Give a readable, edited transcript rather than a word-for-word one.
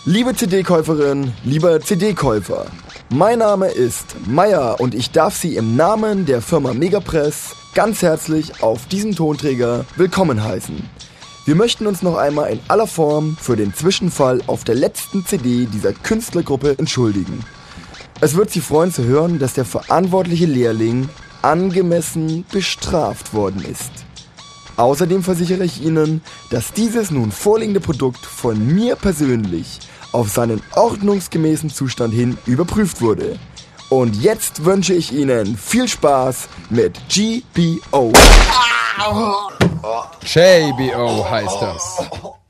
Liebe CD-Käuferin, lieber CD-Käufer, mein Name ist Meier und ich darf Sie im Namen der Firma Megapress ganz herzlich auf diesem Tonträger willkommen heißen. Wir möchten uns noch einmal in aller Form für den Zwischenfall auf der letzten CD dieser Künstlergruppe entschuldigen. Es wird Sie freuen zu hören, dass der verantwortliche Lehrling angemessen bestraft worden ist. Außerdem versichere ich Ihnen, dass dieses nun vorliegende Produkt von mir persönlich auf seinen ordnungsgemäßen Zustand hin überprüft wurde. Und jetzt wünsche ich Ihnen viel Spaß mit GBO. JBO heißt das.